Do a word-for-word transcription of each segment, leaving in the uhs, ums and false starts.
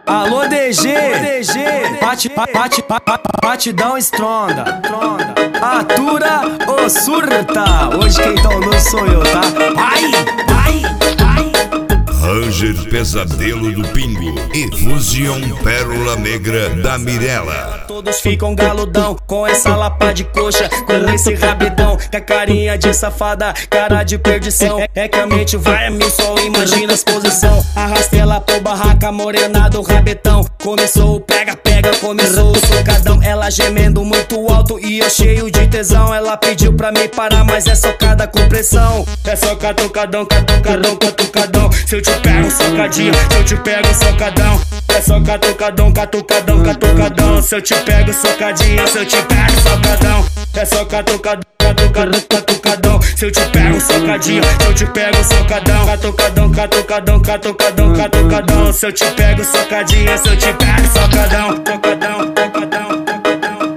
Alô D G, D G, bate, bate, batidão estronda, atura ou surta. Hoje quem tá no sou eu, tá? Ai, ai, ai. Ranger Pesadelo do Pingo e Fusion Pérola Negra da Mirella. Todos ficam galudão com essa lapa de coxa, com esse rabidão, com a carinha de safada, cara de perdição. É que a mente vai a mil, só imagina a exposição. Arrastei ela pro barraca, morena do rabetão. Começou o pega-pega, começou o socadão. Ela gemendo muito alto e eu cheio de tesão. Ela pediu pra me parar, mas é socada com pressão. É só catucadão, catucadão, catucadão. Se eu te pego socadinho, se eu te pego socadão. É só catucadão, catucadão, catucadão. Se eu te pego socadinho, se eu te pego socadão. É só catucadão, catucadão, catucadão. Se eu te pego socadinho, se eu te pego socadão. Catucadão, catucadão, catucadão, catucadão. Se eu te pego socadinho, se eu te pego socadão. Tocadão, tocadão, tocadão.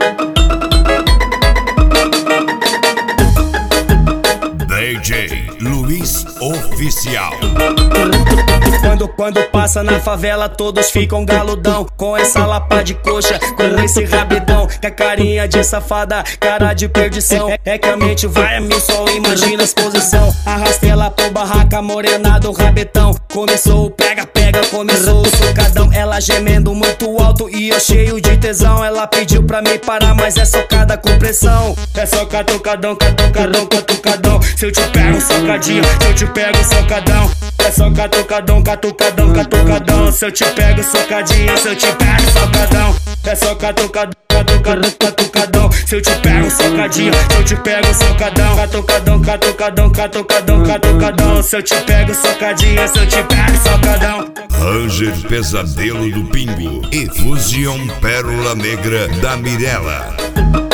D J Luiz Oficial. Quando, quando passa na favela, todos ficam galudão com essa lapa de coxa, com esse rabidão, com a carinha de safada, cara de perdição. É, é que a mente vai a mil, só imagina a exposição. Arrastei ela pro barraca, morena do rabetão. Começou o pega-pega, começou o socadão. Ela gemendo muito alto e eu cheio de tesão. Ela pediu pra me parar, mas é socada com pressão. É só catucadão, catucadão, catucadão. Se eu te pego socadinho, se eu te pego socadão. É só catucadão, catucadão, catucadão. Se eu te pego socadinho, se eu te pego socadão. É só catucadão, catucadão, catucadão. Se eu te pego socadinho, se eu te pego socadão. Catucadão, catucadão, catucadão, catucadão. Se eu te pego socadinho, se eu te pego socadão. Ranger Pesadelo do Pingo e Fusion Pérola Negra da Mirella.